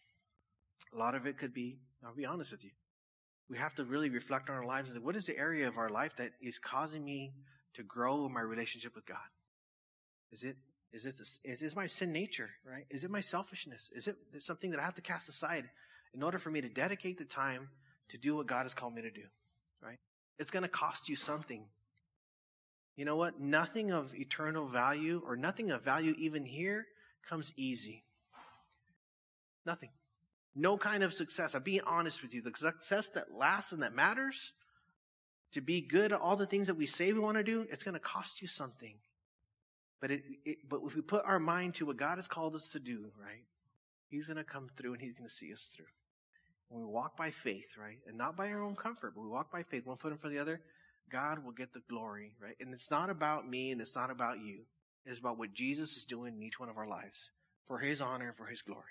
A lot of it could be, I'll be honest with you, we have to really reflect on our lives and say, what is the area of our life that is causing me to grow in my relationship with God? Is it, is this, this is this my sin nature, right? Is it my selfishness? Is it something that I have to cast aside in order for me to dedicate the time to do what God has called me to do, right? It's going to cost you something. You know what? Nothing of eternal value or nothing of value even here comes easy. Nothing. No kind of success. I'm being honest with you. The success that lasts and that matters, to be good at all the things that we say we want to do, it's going to cost you something. But it, it, but if we put our mind to what God has called us to do, right, he's going to come through and he's going to see us through. When we walk by faith, right, and not by our own comfort, but we walk by faith, one foot in front of the other, God will get the glory, right? And it's not about me and it's not about you. It's about what Jesus is doing in each one of our lives for his honor and for his glory.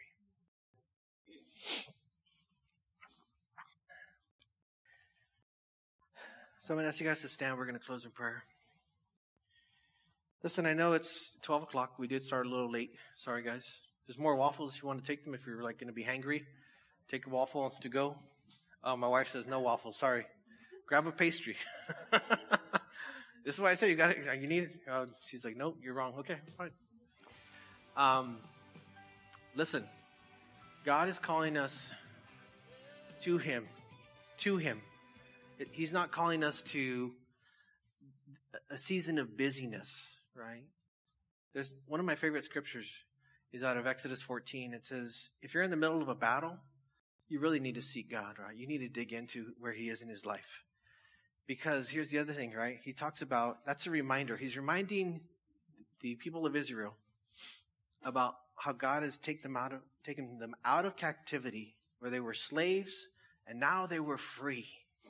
So I'm going to ask you guys to stand. We're going to close in prayer. Listen, I know it's twelve o'clock. We did start a little late. Sorry, guys. There's more waffles if you want to take them. If you're like going to be hangry, take a waffle to go. Oh, my wife says no waffles. Sorry. Grab a pastry. This is why I say you got it. You need it. Uh, she's like, nope, you're wrong. Okay, fine. Um, listen, God is calling us to him, to him. It, he's not calling us to a season of busyness, right? There's one of my favorite scriptures is out of Exodus fourteen. It says, if you're in the middle of a battle, you really need to seek God, right? You need to dig into where he is in his life. Because here's the other thing, right? He talks about, that's a reminder. He's reminding the people of Israel about how God has take them out of, taken them out of captivity where they were slaves and now they were free.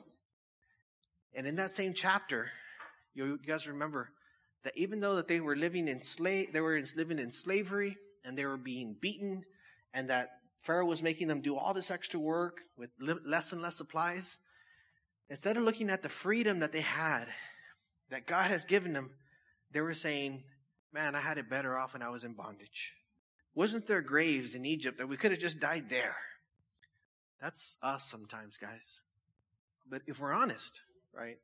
And in that same chapter, you guys remember that even though that they were living in slave, they were living in slavery and they were being beaten and that Pharaoh was making them do all this extra work with less and less supplies. Instead of looking at the freedom that they had, that God has given them, they were saying, man, I had it better off when I was in bondage. Wasn't there graves in Egypt that we could have just died there? That's us sometimes, guys. But if we're honest, right?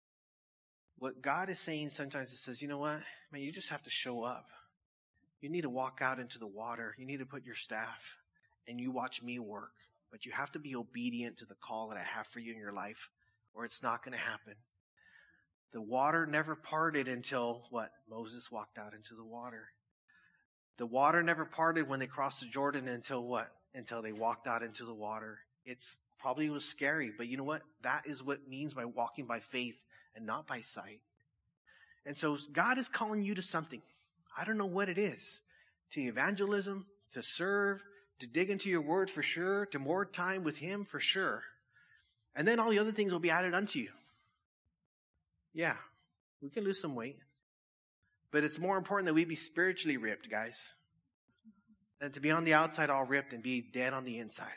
What God is saying sometimes is says, you know what? Man, you just have to show up. You need to walk out into the water. You need to put your staff and you watch me work. But you have to be obedient to the call that I have for you in your life, or it's not going to happen. The water never parted until what? Moses walked out into the water. The water never parted when they crossed the Jordan until what? Until they walked out into the water. It's probably was scary, but you know what? That is what it means by walking by faith and not by sight. And so God is calling you to something. I don't know what it is. To evangelism, to serve, to dig into your word for sure, to more time with him for sure. And then all the other things will be added unto you. Yeah, we can lose some weight. But it's more important that we be spiritually ripped, guys, than to be on the outside all ripped and be dead on the inside.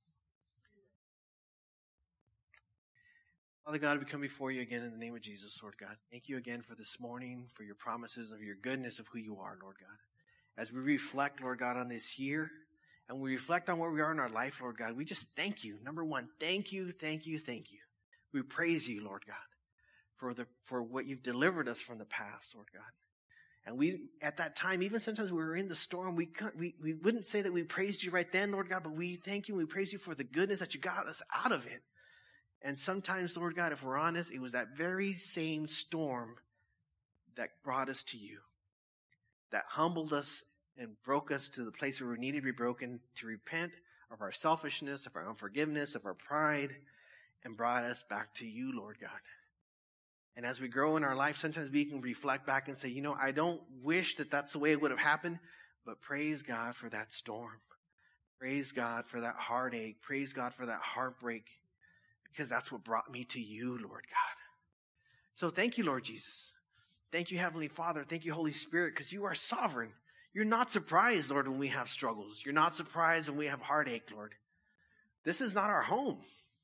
Father God, we come before you again in the name of Jesus, Lord God. Thank you again for this morning, for your promises, of your goodness, of who you are, Lord God. As we reflect, Lord God, on this year, and we reflect on where we are in our life, Lord God, we just thank you. Number one, thank you, thank you, thank you. We praise you, Lord God, for the for what you've delivered us from the past, Lord God. And we, at that time, even sometimes we were in the storm, we, we, we wouldn't say that we praised you right then, Lord God, but we thank you and we praise you for the goodness that you got us out of it. And sometimes, Lord God, if we're honest, it was that very same storm that brought us to you, that humbled us and broke us to the place where we needed to be broken, to repent of our selfishness, of our unforgiveness, of our pride, and brought us back to you, Lord God. And as we grow in our life, sometimes we can reflect back and say, you know, I don't wish that that's the way it would have happened, but praise God for that storm. Praise God for that heartache. Praise God for that heartbreak. Because that's what brought me to you, Lord God. So thank you, Lord Jesus. Thank you, Heavenly Father. Thank you, Holy Spirit, because you are sovereign. You're not surprised, Lord, when we have struggles. You're not surprised when we have heartache, Lord. This is not our home.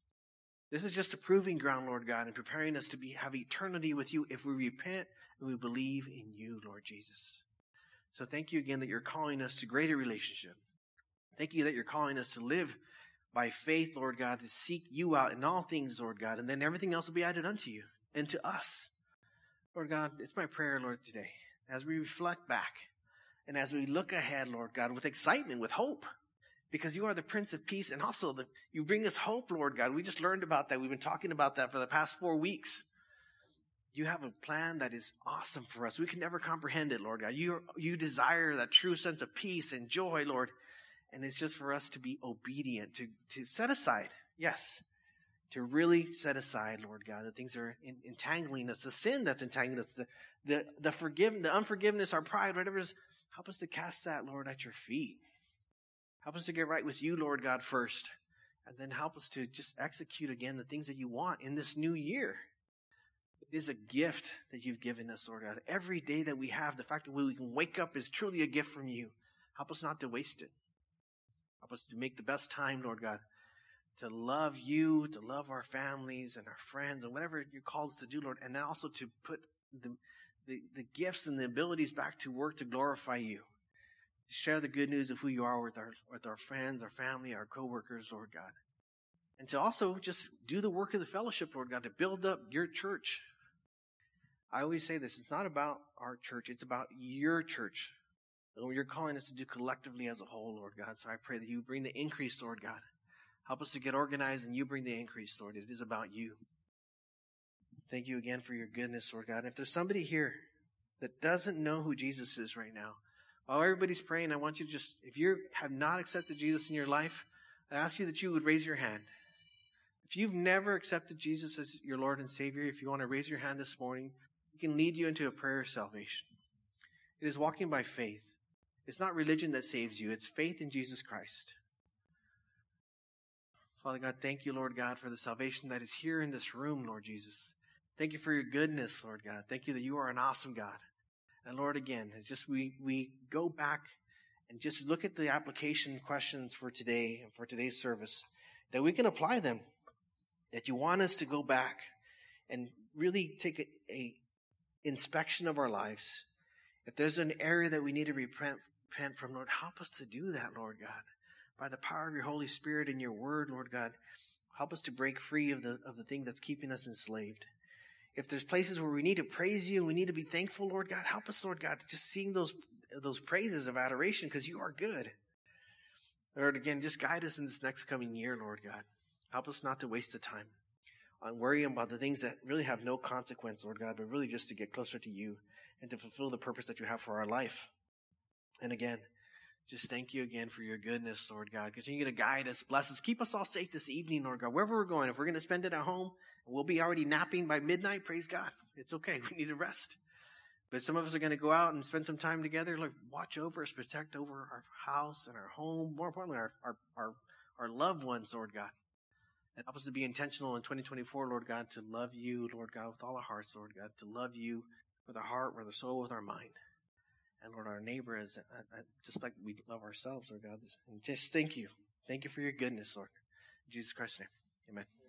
This is just a proving ground, Lord God, and preparing us to be have eternity with you if we repent and we believe in you, Lord Jesus. So thank you again that you're calling us to greater relationship. Thank you that you're calling us to live by faith, Lord God, to seek you out in all things, Lord God, and then everything else will be added unto you and to us. Lord God, it's my prayer, Lord, today, as we reflect back and as we look ahead, Lord God, with excitement, with hope, because you are the Prince of Peace, and also the, you bring us hope, Lord God. We just learned about that. We've been talking about that for the past four weeks. You have a plan that is awesome for us. We can never comprehend it, Lord God. You, you desire that true sense of peace and joy, Lord. And it's just for us to be obedient, to, to set aside, yes, to really set aside, Lord God, the things that are in, entangling us, the sin that's entangling us, the the the forgive, the unforgiveness, our pride, whatever it is. Help us to cast that, Lord, at your feet. Help us to get right with you, Lord God, first. And then help us to just execute again the things that you want in this new year. It is a gift that you've given us, Lord God. Every day that we have, the fact that we can wake up is truly a gift from you. Help us not to waste it. Help us to make the best time, Lord God, to love you, to love our families and our friends and whatever you're called us to do, Lord. And then also to put the, the, the gifts and the abilities back to work to glorify you. To share the good news of who you are with our, with our friends, our family, our coworkers, Lord God. And to also just do the work of the fellowship, Lord God, to build up your church. I always say this, it's not about our church, it's about your church. And you're calling us to do collectively as a whole, Lord God. So I pray that you bring the increase, Lord God. Help us to get organized and you bring the increase, Lord. It is about you. Thank you again for your goodness, Lord God. And if there's somebody here that doesn't know who Jesus is right now, while everybody's praying, I want you to just, if you have not accepted Jesus in your life, I ask you that you would raise your hand. If you've never accepted Jesus as your Lord and Savior, if you want to raise your hand this morning, we can lead you into a prayer of salvation. It is walking by faith. It's not religion that saves you. It's faith in Jesus Christ. Father God, thank you, Lord God, for the salvation that is here in this room, Lord Jesus. Thank you for your goodness, Lord God. Thank you that you are an awesome God. And Lord, again, it's just we, we go back and just look at the application questions for today and for today's service, that we can apply them, that you want us to go back and really take a, a inspection of our lives. If there's an area that we need to repent, repent from, Lord, help us to do that, Lord God. By the power of your Holy Spirit and your word, Lord God, help us to break free of the of the thing that's keeping us enslaved. If there's places where we need to praise you and we need to be thankful, Lord God, help us, Lord God, to just sing those, those praises of adoration because you are good. Lord, again, just guide us in this next coming year, Lord God. Help us not to waste the time on worrying about the things that really have no consequence, Lord God, but really just to get closer to you and to fulfill the purpose that you have for our life. And again, just thank you again for your goodness, Lord God. Continue to guide us, bless us. Keep us all safe this evening, Lord God. Wherever we're going, if we're going to spend it at home, we'll be already napping by midnight, praise God. It's okay. We need to rest. But some of us are going to go out and spend some time together. Lord, watch over us, protect over our house and our home. More importantly, our, our, our, our loved ones, Lord God. And help us to be intentional in twenty twenty-four, Lord God, to love you, Lord God, with all our hearts, Lord God, to love you with our heart, with our soul, with our mind. And Lord, our neighbor is uh, uh, just like we love ourselves, Lord God. And just thank you. Thank you for your goodness, Lord. In Jesus Christ's name, amen.